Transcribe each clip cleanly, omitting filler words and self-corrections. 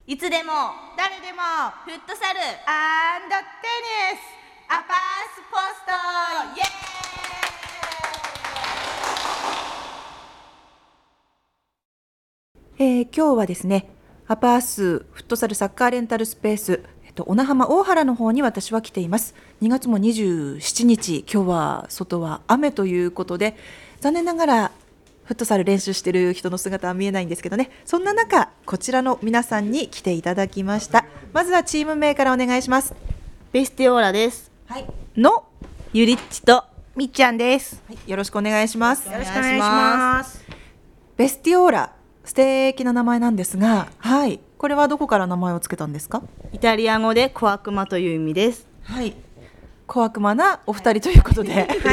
いつでも誰でもフットサルテニスアパースポストイエ今日はですね、アパースフットサルサッカーレンタルスペース、小名浜大原の方に私は来ています。2月も27日、今日は外は雨ということで、残念ながらフットサル練習している人の姿は見えないんですけどね、そんな中、こちらの皆さんに来ていただきました。まずはチーム名からお願いします。 ベスティオーラです。 はい、のゆりっちとみっちゃんです。 はい、よろしくお願いします。 よろしくお願いします。 ベスティオーラ、素敵な名前なんですが、はい、これはどこから名前をつけたんですか？ イタリア語で小悪魔という意味です。 はい、小悪魔なお二人ということで、 はい、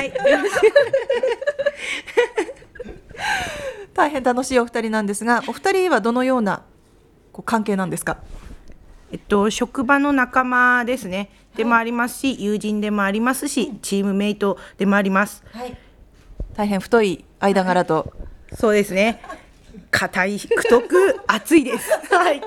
大変楽しいお二人なんですが、お二人はどのような関係なんですか？ 職場の仲間ですね。でもありますし、友人でもありますし、チームメイトでもあります。 はい、大変太い間柄と、 そうですね。硬い、太く、熱いです。はい。 で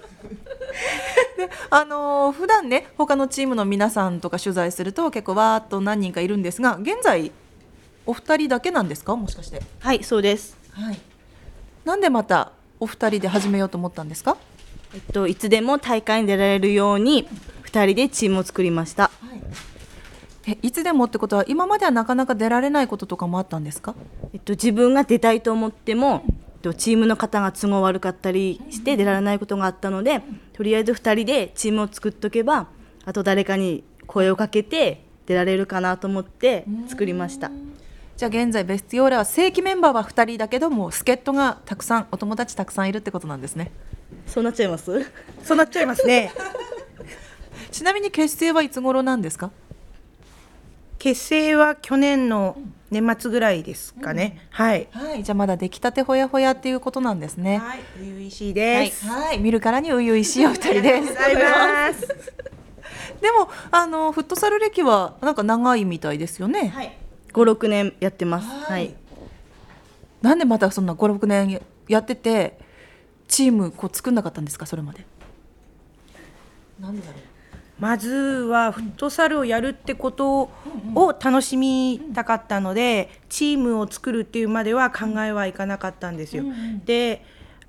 普段ね、他のチームの皆さんとか取材すると結構わーっと何人かいるんですが、現在お二人だけなんですか？もしかして。 はい、そうです。 はい、なんでまたお二人で始めようと思ったんですか？ いつでも大会に出られるように2人でチームを作りました。 いつでもってことは、今まではなかなか出られないこととかもあったんですか？ 自分が出たいと思ってもチームの方が都合悪かったりして出られないことがあったので、とりあえず2人でチームを作っとけば、あと誰かに声をかけて出られるかなと思って作りました。 じゃあ現在ベスティオーラは正規メンバーは2人だけども、助っ人がたくさん、お友達たくさんいるってことなんですね。 そうなっちゃいます？ そうなっちゃいますね。 ちなみに結成はいつ頃なんですか？ 結成は去年の年末ぐらいですかね。はい。 はい、じゃあまだ出来たてほやほやっていうことなんですね。 はい、初々しいです。 はい、見るからに初々しいお二人です。 ございます。 でもフットサル歴はなんか長いみたいですよね。 はい、5、6年やってます。はい。 なんでまたそんな5、6年やっててチーム作んなかったんですか？それまで。なんでだろう。 まずはフットサルをやるってことを楽しみたかったので、チームを作るっていうまでは考えはいかなかったんですよ。で、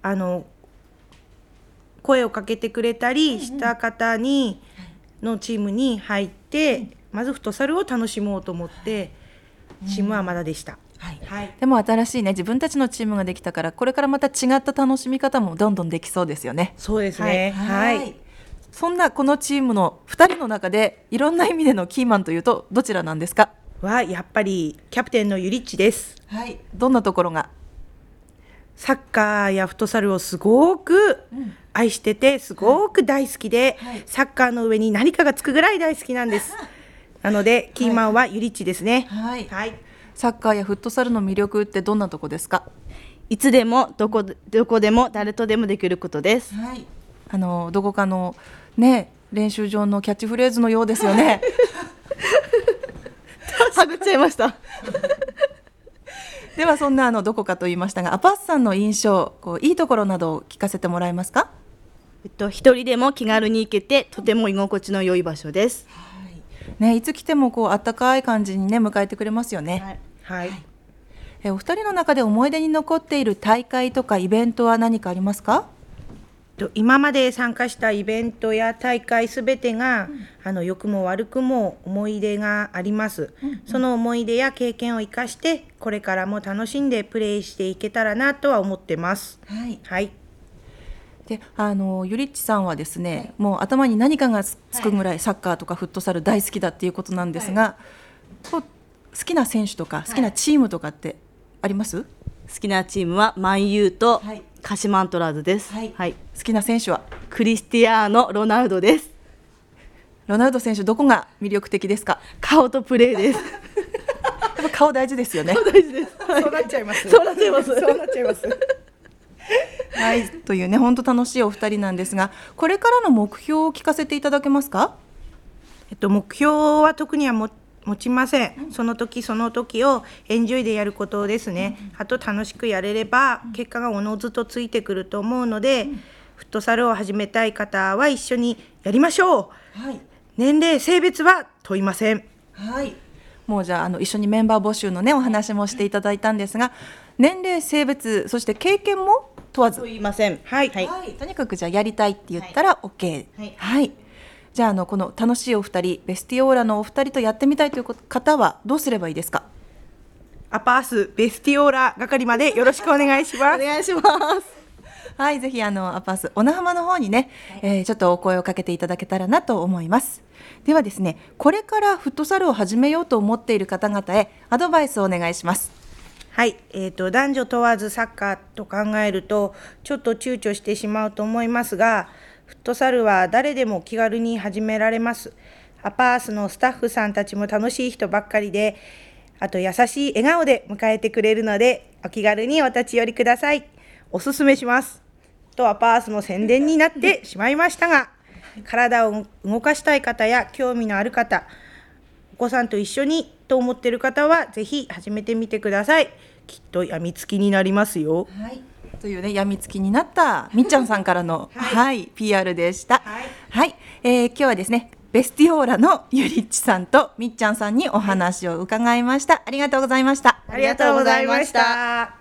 声をかけてくれたりした方にのチームに入って、まずフットサルを楽しもうと思って、チームはまだでした。 はい、でも新しいね、自分たちのチームができたから、これからまた違った楽しみ方もどんどんできそうですよね。 そうですね。はい。 そんなこのチームの2人の中でいろんな意味でのキーマンというとどちらなんですか？ はやっぱりキャプテンのゆりっちです。 はい。どんなところが？ サッカーやフットサルをすごく愛してて、すごく大好きで、サッカーの上に何かがつくぐらい大好きなんです。なのでキーマンはゆりっちですね。 はい。サッカーやフットサルの魅力ってどんなとこですか？ いつでもどこでも誰とでもできることです。 はい。どこかのね、練習場のキャッチフレーズのようですよね。 はぐっちゃいました。 ではそんなどこかと言いましたが、アパスさんの印象、いいところなどを聞かせてもらえますか？ 一人でも気軽に行けてとても居心地の良い場所です。 ね、いつ来てもあったかい感じにね迎えてくれますよね。 はい。 お二人の中で思い出に残っている大会とかイベントは何かありますか？ 今まで参加したイベントや大会すべてが、良くも悪くも思い出があります。その思い出や経験を生かしてこれからも楽しんでプレーしていけたらなとは思ってます。はい。 でゆりっちさんはですね、もう頭に何かがつくぐらいサッカーとかフットサル大好きだっていうことなんですが、好きな選手とか好きなチームとかってあります？ 好きなチームはマンユーと鹿島アントラーズです。 好きな選手はクリスティアーノ・ロナウドです。 ロナウド選手、どこが魅力的ですか？ 顔とプレーです。 やっぱ顔大事ですよね。 大事です。 そうなっちゃいます。 そうなっちゃいます。 そうなっちゃいます。 はい、というね、本当楽しいお二人なんですが、これからの目標を聞かせていただけますか？ 目標は特には持ちません。その時その時をエンジョイでやることですね。あと楽しくやれれば結果がおのずとついてくると思うので、 フットサルを始めたい方は一緒にやりましょう。 はい、 年齢性別は問いません。 はい、もうじゃあ一緒にメンバー募集のねお話もしていただいたんですが、年齢性別そして経験も問わず、 問いません。 はい、 はいはい、とにかくじゃあやりたいって言ったら OK。 はいはい、じゃあこの楽しいお二人、ベスティオーラのお二人とやってみたいという方はどうすればいいですか？ アパースベスティオーラ係までよろしくお願いします。 お願いします。 はい、ぜひアパース小名浜の方にね、ちょっとお声をかけていただけたらなと思います。ではですね、これからフットサルを始めようと思っている方々へアドバイスをお願いします。 はい、男女問わずサッカーと考えるとちょっと躊躇してしまうと思いますが、フットサルは誰でも気軽に始められます。アパースのスタッフさんたちも楽しい人ばっかりで、あと優しい笑顔で迎えてくれるので、お気軽にお立ち寄りください。おすすめしますとアパースの宣伝になってしまいましたが、体を動かしたい方や興味のある方、お子さんと一緒にと思っている方はぜひ始めてみてください。きっと病みつきになりますよ。 はい、というね、病みつきになったみっちゃんさんからの、はい、PR でした。はい、今日はですね、ベスティオーラのゆりっちさんとみっちゃんさんにお話を伺いました。ありがとうございました。 ありがとうございました。